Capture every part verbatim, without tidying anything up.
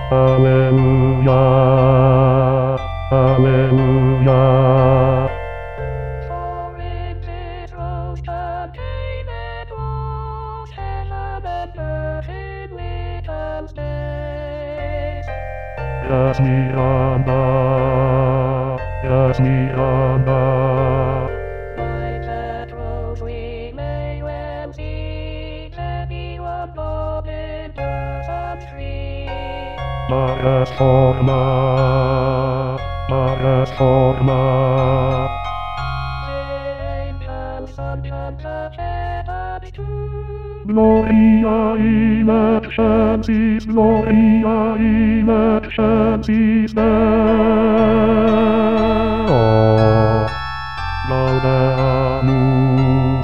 Alleluia, Alleluia. For it is rose contained all testament perfect little days. Yasmianda, Yasmianda. Like that rose we may well see anyone bobbing to some tree. Maes forma, Maes forma. The angels unto the heavens too. Gloria in excelsis, Gloria in excelsis Deo. Laudeamus,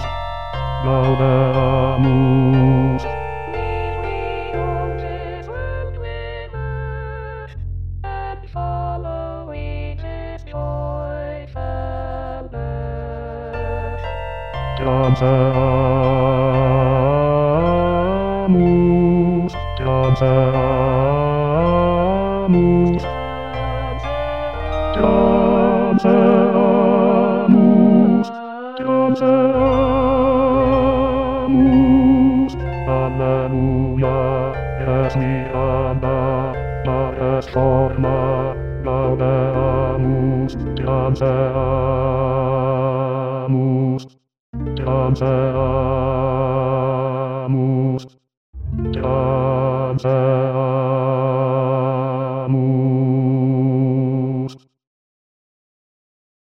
Laudeamus. Lead we on this world with earth, and following his joyful birth. Danseamus, danseamus, danseamus, danseamus. Alleluia, Yasmianda, Maes forma, Laudeamus, danseamus, danseamus, danseamus.